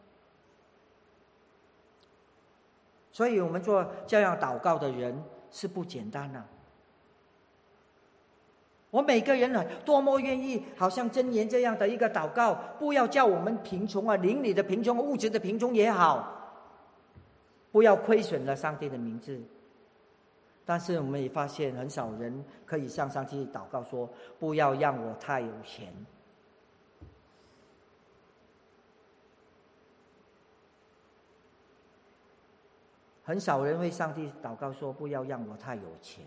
所以我们做这样祷告的人是不简单我每个人多么愿意好像箴言这样的一个祷告，不要叫我们贫穷邻里的贫穷，物质的贫穷也好，不要亏损了上帝的名字。但是我们也发现很少人可以向上帝祷告说，不要让我太有钱。很少人会上帝祷告说，不要让我太有钱，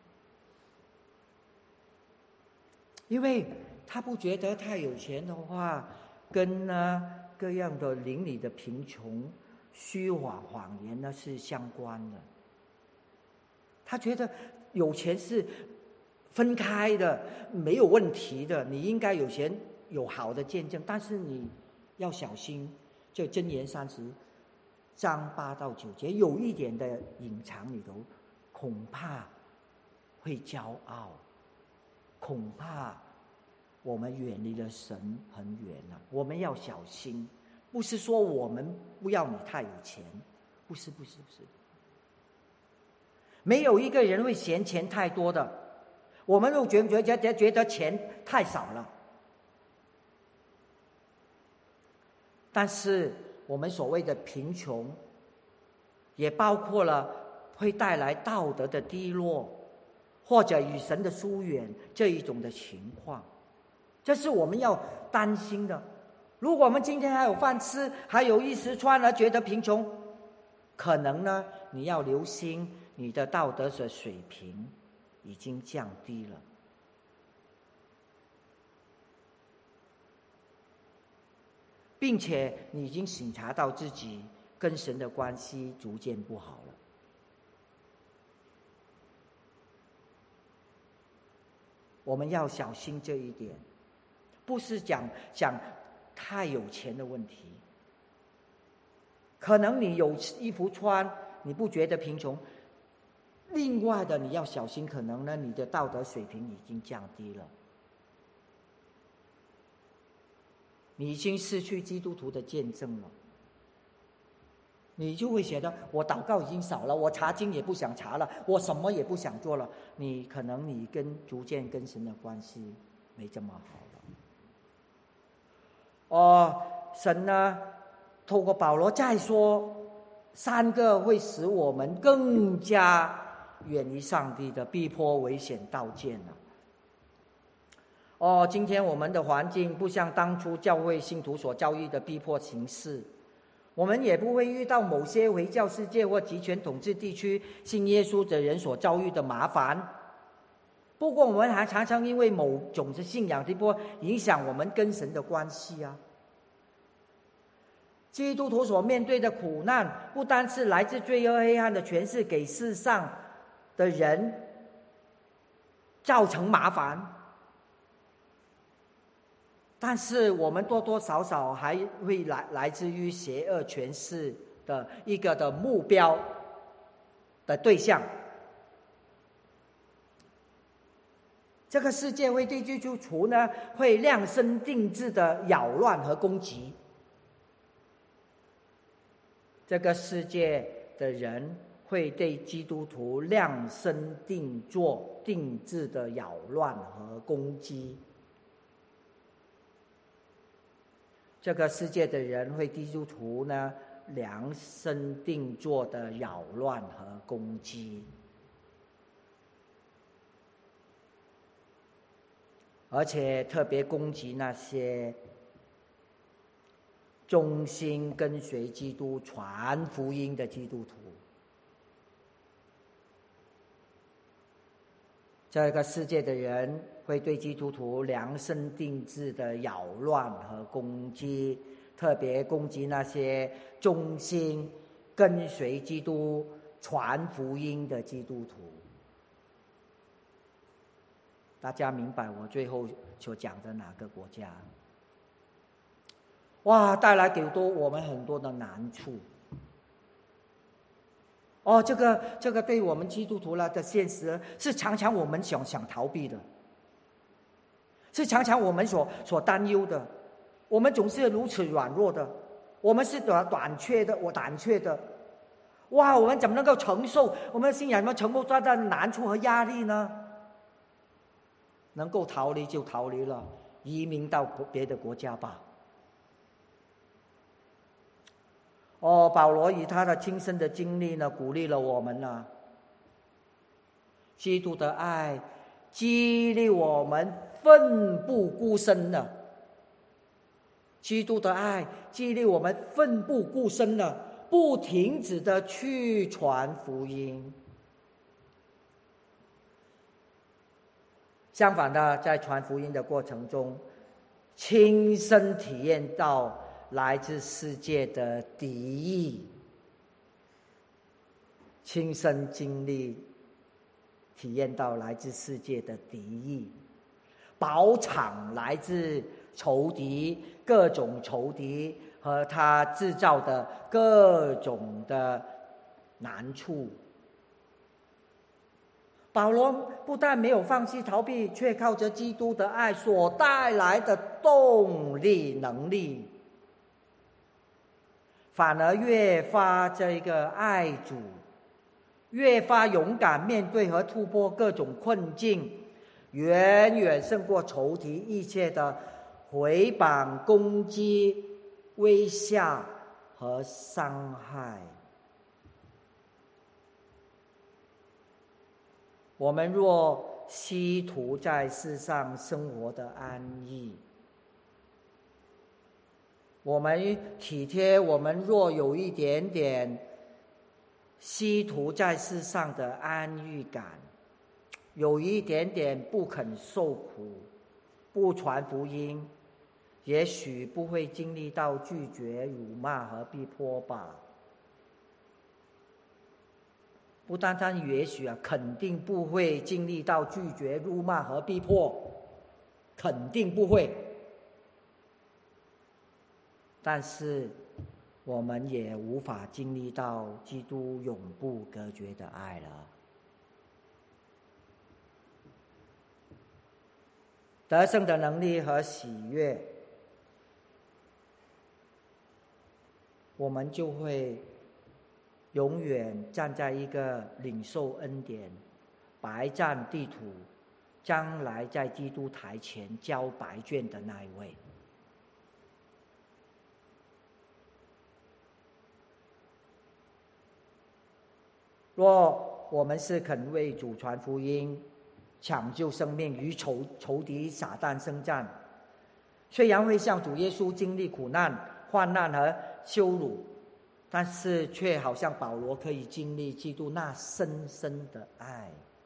因为他不觉得太有钱的话跟各样的邻里的贫穷虚谎言是相关的。他觉得有钱是分开的，没有问题的，你应该有钱有好的见证，但是你要小心，这箴言30章8到9节有一点的隐藏里头，恐怕会骄傲，恐怕我们远离了神很远我们要小心。不是说我们不要你太有钱，不是，没有一个人会嫌钱太多的，我们都觉得钱太少了。但是我们所谓的贫穷，也包括了会带来道德的低落，或者与神的疏远这一种的情况，这是我们要担心的。如果我们今天还有饭吃，还有衣食穿而觉得贫穷，可能呢，你要留心你的道德的水平已经降低了，并且你已经省察到自己跟神的关系逐渐不好了。我们要小心这一点，不是讲太有钱的问题。可能你有衣服穿， 你不觉得贫穷。另外的，你要小心，可能呢，你的道德水平已经降低了，你已经失去基督徒的见证了。你就会觉得，我祷告已经少了，我查经也不想查了，我什么也不想做了。你可能逐渐跟神的关系没这么好了。神呢，透过保罗再说3个会使我们更加远离上帝的逼迫、危险、刀剑了。今天我们的环境不像当初教会信徒所遭遇的逼迫形式，我们也不会遇到某些回教世界或集权统治地区信耶稣的人所遭遇的麻烦。不过我们还常常因为某种的信仰逼迫影响我们跟神的关系啊。基督徒所面对的苦难，不单是来自罪恶黑暗的权势给世上的人造成麻烦，但是我们多多少少还会来自于邪恶权势的一个的目标的对象。这个世界会对基督徒呢，会量身定制的扰乱和攻击。这个世界的人会对基督徒量身定制的扰乱和攻击。这个世界的人会基督徒呢量身定做的扰乱和攻击，而且特别攻击那些忠心跟随基督、传福音的基督徒。这个世界的人会对基督徒量身定制的扰乱和攻击，特别攻击那些忠心跟随基督、传福音的基督徒。大家明白我最后所讲的哪个国家？哇，带来给我们很多的难处。这个对我们基督徒的现实是常常我们想逃避的，是常常我们所担忧的。我们总是如此软弱的，我们是胆怯的。哇，我们怎么能够承受我们的信仰有没有承受的难处和压力呢？能够逃离就逃离了，移民到别的国家吧。保罗以他的亲身的经历呢，鼓励了我们呢。基督的爱激励我们奋不顾身的，基督的爱激励我们奋不顾身的，不停止的去传福音。相反的，在传福音的过程中，亲身体验到来自世界的敌意，亲身经历体验到来自世界的敌意，饱尝来自仇敌各种仇敌和他制造的各种的难处。保罗不但没有放弃逃避，却靠着基督的爱所带来的动力能力，反而越发这个爱主，越发勇敢面对和突破各种困境，远远胜过仇敌一切的毁谤、攻击、威吓和伤害。我们若希图在世上生活的安逸，我们体贴我们若有一点点希图在世上的安逸感，有一点点不肯受苦，不传福音，也许不会经历到拒绝、辱骂和逼迫吧。不单单也许肯定不会经历到拒绝、辱骂和逼迫，肯定不会。但是我们也无法经历到基督永不隔绝的爱了。得胜的能力和喜悦，我们就会永远站在一个领受恩典、白占地土、将来在基督台前交白卷的那一位。若我们是肯为主传福音、抢救生命，与仇敌撒旦征战，虽然会向主耶稣经历苦难、患难和羞辱，但是却好像保罗可以经历基督那深深的爱，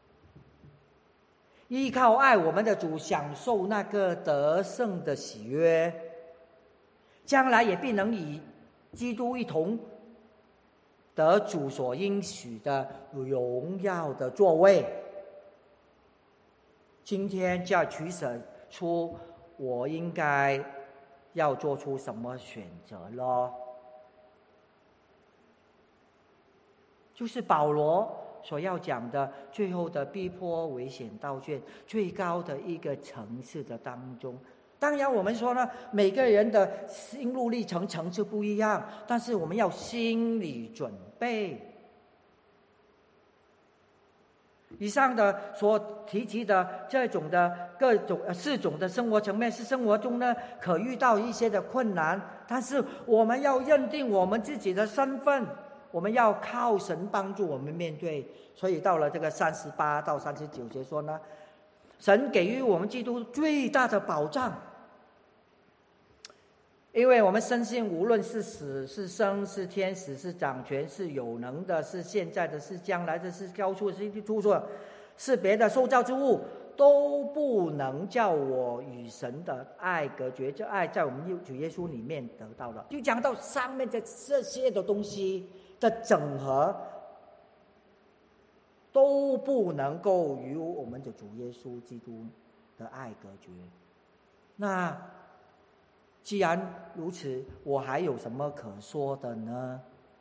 依靠爱我们的主，享受那个得胜的喜悦，将来也必能与基督一同得主所应许的荣耀的座位。今天就要取舍出我应该要做出什么选择咯。就是保罗所要讲的最后的逼迫、危险道歉最高的一个层次的当中。当然我们说呢，每个人的心路历程层次不一样，但是我们要心理准备。以上的所提及的这种的各种4种的生活层面，是生活中呢可遇到一些的困难，但是我们要认定我们自己的身份，我们要靠神帮助我们面对。所以到了这个38到39节说呢，神给予我们基督最大的保障，因为我们深信无论是死是生，是天使，是掌权，是有能的，是现在的，是将来的，是高处，是低处，是别的受造之物，都不能叫我与神的爱隔绝。这爱在我们主耶稣里面得到了。就讲到上面的这些的东西的整合，都不能够与我们的主耶稣基督的爱隔绝。那既然如此，我还有什么可说的呢？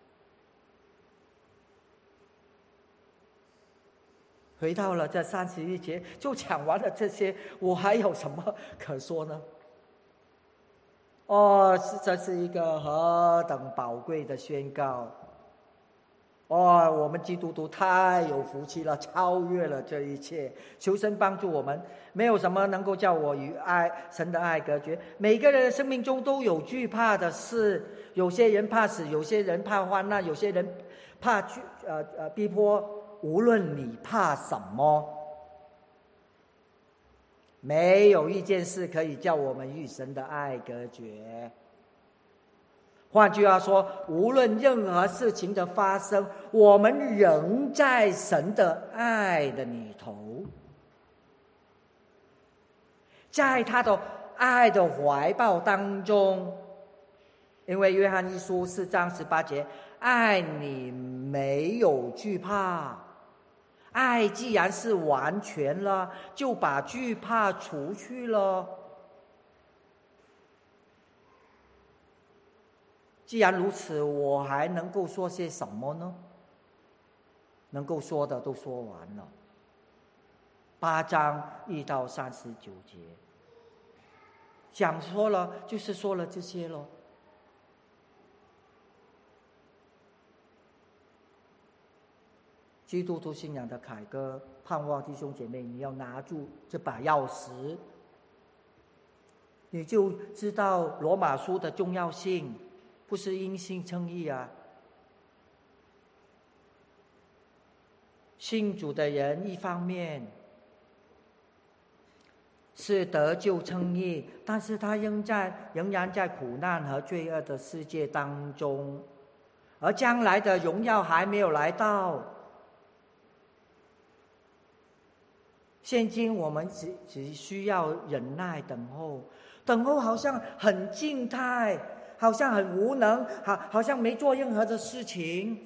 回到了这31节，就讲完了这些，我还有什么可说呢？这是一个何等宝贵的宣告！我们基督徒太有福气了，超越了这一切。求神帮助我们，没有什么能够叫我与神的爱隔绝。每个人的生命中都有惧怕的事，有些人怕死，有些人怕患难，有些人怕逼迫。无论你怕什么，没有一件事可以叫我们与神的爱隔绝。换句话说，无论任何事情的发生，我们仍在神的爱的里头，在他的爱的怀抱当中。因为约翰一书4章18节，爱你没有惧怕，爱既然是完全了，就把惧怕除去了。既然如此，我还能够说些什么呢？能够说的都说完了。8章1到39节，讲说了就是说了这些咯。基督徒信仰的凯歌，盼望弟兄姐妹，你要拿住这把钥匙，你就知道罗马书的重要性，不是因信称义啊。信主的人一方面是得救称义，但是他仍然在苦难和罪恶的世界当中，而将来的荣耀还没有来到。现今我们只需要忍耐等候，等候好像很静态，好像很无能，好像没做任何的事情。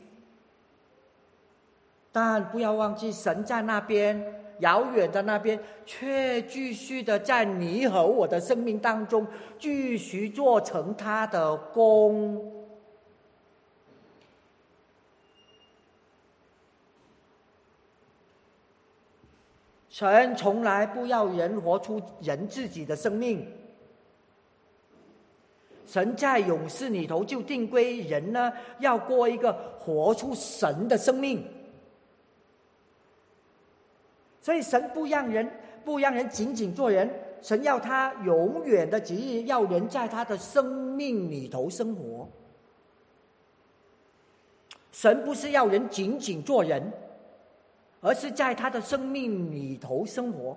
但不要忘记，神在那边遥远的那边，却继续的在你和我的生命当中继续做成他的功。 神从来不要人活出人自己的生命。神在永世里头就定规人呢，要过一个活出神的生命。所以神不让人仅仅做人，神要他永远的旨意，要人在他的生命里头生活。神不是要人仅仅做人，而是在他的生命里头生活。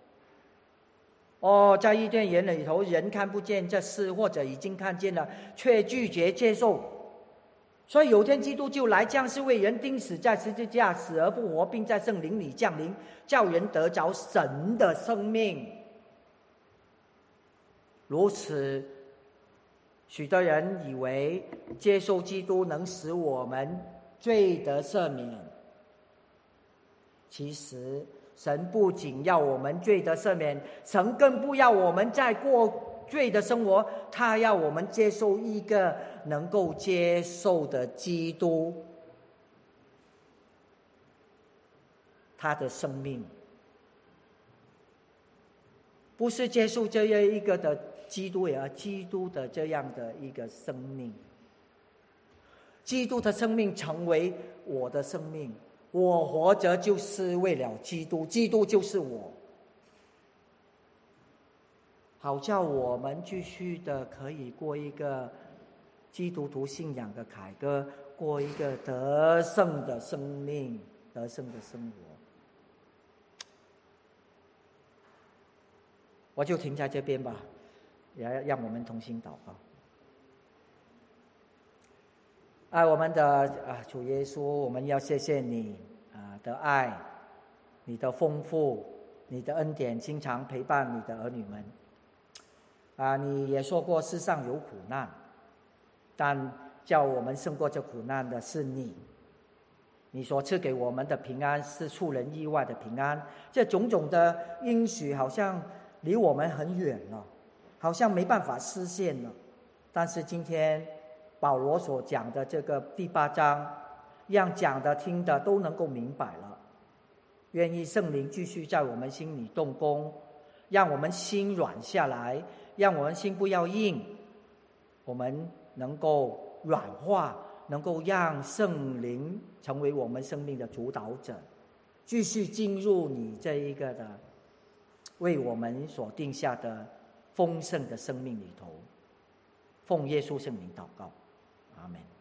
在伊甸园里头，人看不见这事，或者已经看见了，却拒绝接受。所以有天基督就来，将是为人钉死在十字架，死而复活，并在圣灵里降临，叫人得着神的生命。如此，许多人以为接受基督能使我们罪得赦免。其实神不仅要我们罪得赦免，神更不要我们再过罪的生活，他要我们接受一个能够接受的基督，他的生命。不是接受这样一个的基督，而基督的这样的一个生命。基督的生命成为我的生命，我活着就是为了基督，基督就是我。好叫我们继续的可以过一个基督徒信仰的凯歌，过一个得胜的生命，得胜的生活。我就停在这边吧，也让我们同心祷告。爱我们的主耶稣，我们要谢谢你的爱，你的丰富，你的恩典，经常陪伴你的儿女们。你也说过世上有苦难，但叫我们胜过这苦难的是你。你所赐给我们的平安是出人意外的平安。这种种的应许好像离我们很远了，好像没办法实现了。但是今天保罗所讲的这个第8章，让讲的听的都能够明白了。愿意圣灵继续在我们心里动工，让我们心软下来，让我们心不要硬，我们能够软化，能够让圣灵成为我们生命的主导者，继续进入你这一个的为我们所定下的丰盛的生命里头。奉耶稣圣名祷告，阿们。